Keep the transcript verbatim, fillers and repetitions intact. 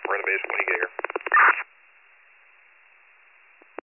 We're at a base, when do you get here?